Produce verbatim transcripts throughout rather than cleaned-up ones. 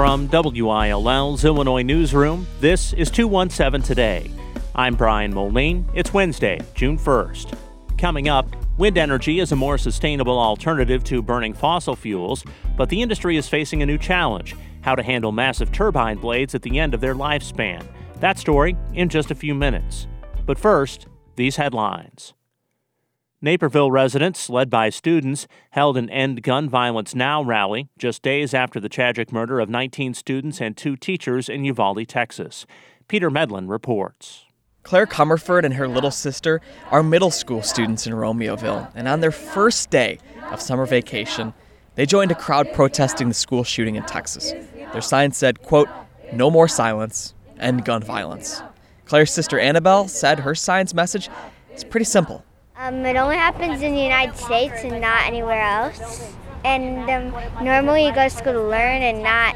From W I L L's Illinois Newsroom, this is two one seven Today. I'm Brian Moline. It's Wednesday, June first. Coming up, wind energy is a more sustainable alternative to burning fossil fuels, but the industry is facing a new challenge: how to handle massive turbine blades at the end of their lifespan. That story in just a few minutes. But first, these headlines. Naperville residents, led by students, held an End Gun Violence Now rally just days after the tragic murder of nineteen students and two teachers in Uvalde, Texas. Peter Medlin reports. Claire Comerford and her little sister are middle school students in Romeoville, and on their first day of summer vacation, they joined a crowd protesting the school shooting in Texas. Their sign said, quote, "No more silence, end gun violence." Claire's sister Annabelle said her sign's message is pretty simple. Um, it only happens in the United States and not anywhere else. And um, normally you go to school to learn and not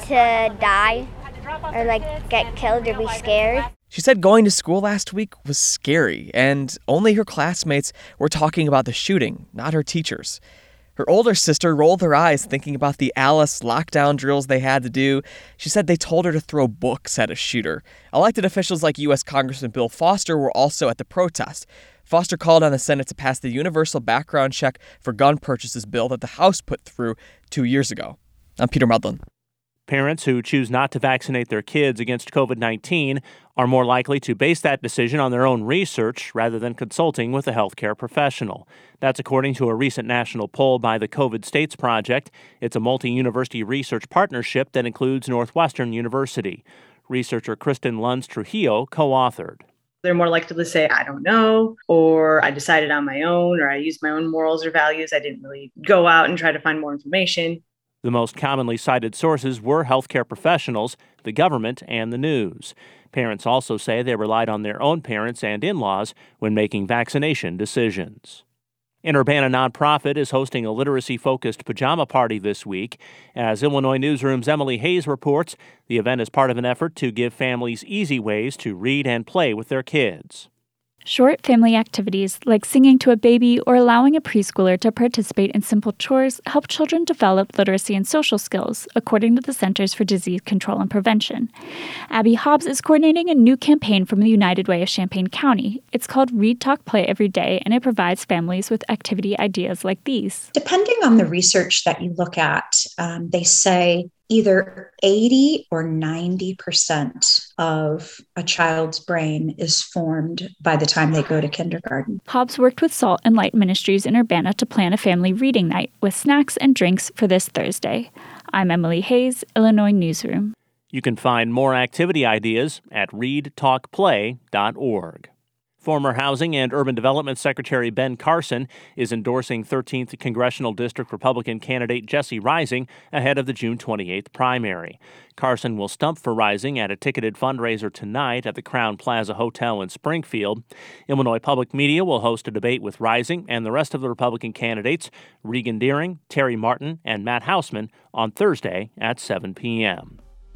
to die or like get killed or be scared. She said going to school last week was scary, and only her classmates were talking about the shooting, not her teachers. Her older sister rolled her eyes thinking about the Alice lockdown drills they had to do. She said they told her to throw books at a shooter. Elected officials like U S Congressman Bill Foster were also at the protest. Foster called on the Senate to pass the universal background check for gun purchases bill that the House put through two years ago. I'm Peter Medlin. Parents who choose not to vaccinate their kids against covid nineteen are more likely to base that decision on their own research rather than consulting with a healthcare professional. That's according to a recent national poll by the COVID States Project. It's a multi-university research partnership that includes Northwestern University. Researcher Kristen Lunds Trujillo co-authored. They're more likely to say, I don't know, or I decided on my own, or I used my own morals or values. I didn't really go out and try to find more information. The most commonly cited sources were healthcare professionals, the government, and the news. Parents also say they relied on their own parents and in-laws when making vaccination decisions. An Urbana nonprofit is hosting a literacy-focused pajama party this week. As Illinois Newsroom's Emily Hayes reports, the event is part of an effort to give families easy ways to read and play with their kids. Short family activities like singing to a baby or allowing a preschooler to participate in simple chores help children develop literacy and social skills, according to the Centers for Disease Control and Prevention. Abby Hobbs is coordinating a new campaign from the United Way of Champaign County. It's called Read, Talk, Play Every Day, and it provides families with activity ideas like these. Depending on the research that you look at, um, they say either eighty or ninety percent of a child's brain is formed by the time they go to kindergarten. Hobbs worked with Salt and Light Ministries in Urbana to plan a family reading night with snacks and drinks for this Thursday. I'm Emily Hayes, Illinois Newsroom. You can find more activity ideas at read talk play dot org. Former Housing and Urban Development Secretary Ben Carson is endorsing thirteenth Congressional District Republican candidate Jesse Rising ahead of the June twenty-eighth primary. Carson will stump for Rising at a ticketed fundraiser tonight at the Crowne Plaza Hotel in Springfield. Illinois Public Media will host a debate with Rising and the rest of the Republican candidates, Regan Deering, Terry Martin, and Matt Hausman, on Thursday at seven p.m.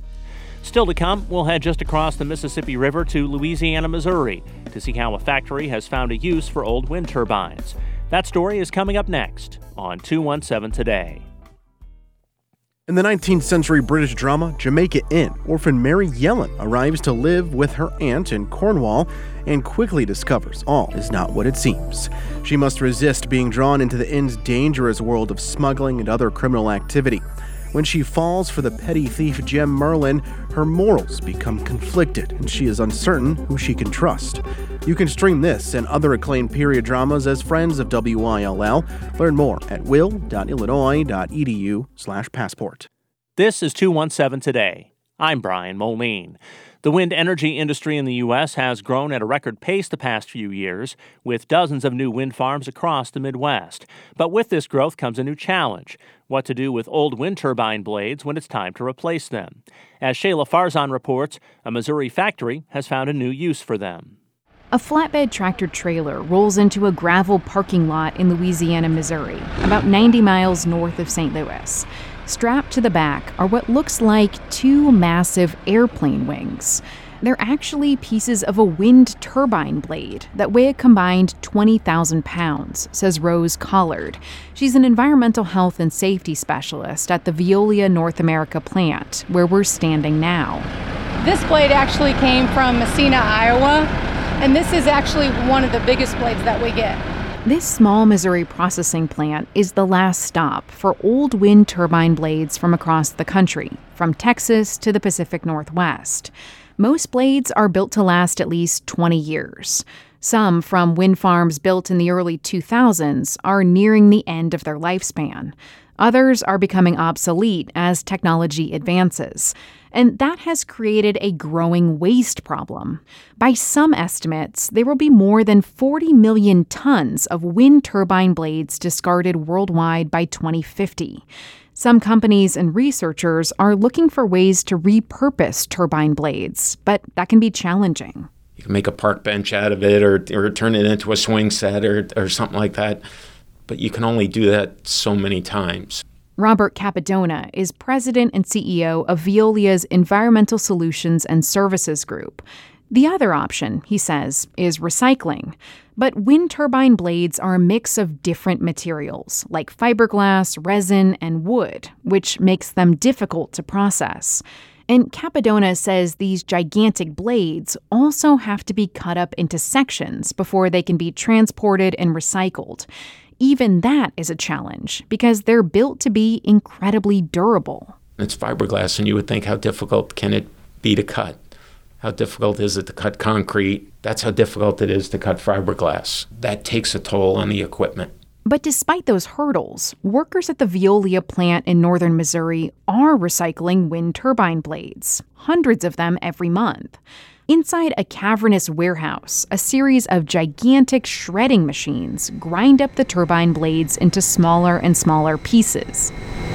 Still to come, we'll head just across the Mississippi River to Louisiana, Missouri, to see how a factory has found a use for old wind turbines. That story is coming up next on two one seven Today. In the nineteenth century British drama Jamaica Inn, orphan Mary Yellen arrives to live with her aunt in Cornwall and quickly discovers all is not what it seems. She must resist being drawn into the inn's dangerous world of smuggling and other criminal activity. When she falls for the petty thief Jem Merlin, her morals become conflicted and she is uncertain who she can trust. You can stream this and other acclaimed period dramas as friends of W I L L. Learn more at will dot illinois dot e d u slash passport. This is two one seven Today. I'm Brian Moline. The wind energy industry in the U S has grown at a record pace the past few years, with dozens of new wind farms across the Midwest. But with this growth comes a new challenge: what to do with old wind turbine blades when it's time to replace them. As Shayla Farzan reports, a Missouri factory has found a new use for them. A flatbed tractor trailer rolls into a gravel parking lot in Louisiana, Missouri, about ninety miles north of Saint Louis. Strapped to the back are what looks like two massive airplane wings. They're actually pieces of a wind turbine blade that weigh a combined twenty thousand pounds, says Rose Collard. She's an environmental health and safety specialist at the Veolia North America plant, where we're standing now. This blade actually came from Messina, Iowa, and this is actually one of the biggest blades that we get. This small Missouri processing plant is the last stop for old wind turbine blades from across the country, from Texas to the Pacific Northwest. Most blades are built to last at least twenty years. Some from wind farms built in the early two thousands are nearing the end of their lifespan. Others are becoming obsolete as technology advances. And that has created a growing waste problem. By some estimates, there will be more than forty million tons of wind turbine blades discarded worldwide by twenty fifty. Some companies and researchers are looking for ways to repurpose turbine blades, but that can be challenging. You can make a park bench out of it or, or turn it into a swing set or, or something like that, but you can only do that so many times. Robert Capodona is president and C E O of Veolia's Environmental Solutions and Services Group. The other option, he says, is recycling. But wind turbine blades are a mix of different materials, like fiberglass, resin, and wood, which makes them difficult to process. And Capodona says these gigantic blades also have to be cut up into sections before they can be transported and recycled. Even that is a challenge because they're built to be incredibly durable. It's fiberglass, and you would think, how difficult can it be to cut? How difficult is it to cut concrete? That's how difficult it is to cut fiberglass. That takes a toll on the equipment. But despite those hurdles, workers at the Veolia plant in northern Missouri are recycling wind turbine blades, hundreds of them every month. Inside a cavernous warehouse, a series of gigantic shredding machines grind up the turbine blades into smaller and smaller pieces.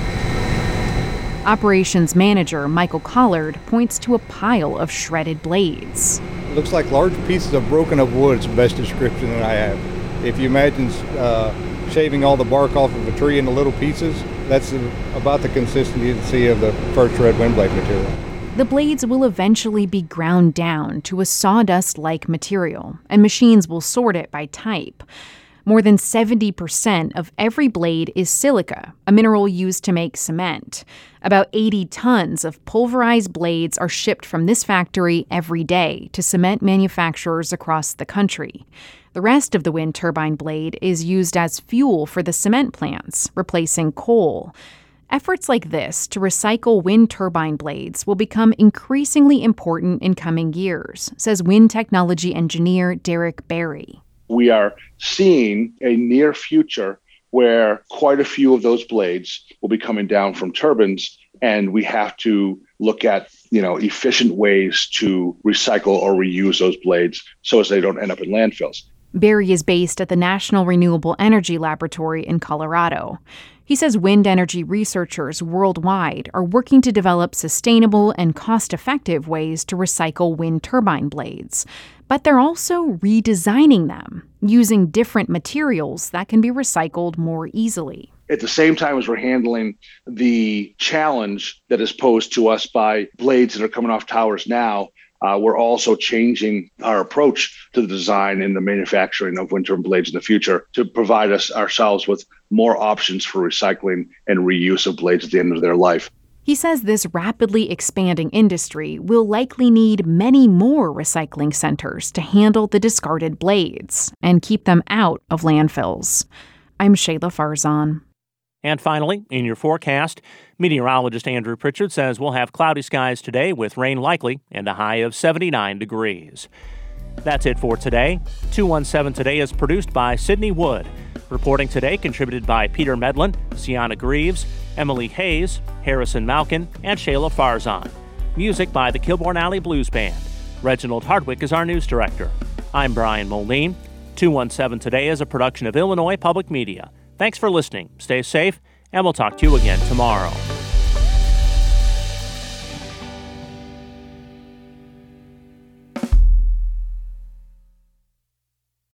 Operations manager Michael Collard points to a pile of shredded blades. It looks like large pieces of broken up wood is the best description that I have. If you imagine uh, shaving all the bark off of a tree into little pieces, that's about the consistency you see of the first red wind blade material. The blades will eventually be ground down to a sawdust-like material, and machines will sort it by type. More than seventy percent of every blade is silica, a mineral used to make cement. About eighty tons of pulverized blades are shipped from this factory every day to cement manufacturers across the country. The rest of the wind turbine blade is used as fuel for the cement plants, replacing coal. Efforts like this to recycle wind turbine blades will become increasingly important in coming years, says wind technology engineer Derek Berry. We are seeing a near future where quite a few of those blades will be coming down from turbines, and we have to look at, you know, efficient ways to recycle or reuse those blades so as they don't end up in landfills. Berry is based at the National Renewable Energy Laboratory in Colorado. He says wind energy researchers worldwide are working to develop sustainable and cost-effective ways to recycle wind turbine blades. But they're also redesigning them, using different materials that can be recycled more easily. At the same time as we're handling the challenge that is posed to us by blades that are coming off towers now, Uh, we're also changing our approach to the design and the manufacturing of wind turbine blades in the future to provide us ourselves with more options for recycling and reuse of blades at the end of their life. He says this rapidly expanding industry will likely need many more recycling centers to handle the discarded blades and keep them out of landfills. I'm Shayla Farzan. And finally, in your forecast, meteorologist Andrew Pritchard says we'll have cloudy skies today with rain likely and a high of seventy-nine degrees. That's it for today. two one seven Today is produced by Sydney Wood. Reporting today contributed by Peter Medlin, Sienna Greaves, Emily Hayes, Harrison Malkin, and Shayla Farzan. Music by the Kilbourne Alley Blues Band. Reginald Hardwick is our news director. I'm Brian Moline. two one seven Today is a production of Illinois Public Media. Thanks for listening. Stay safe, and we'll talk to you again tomorrow.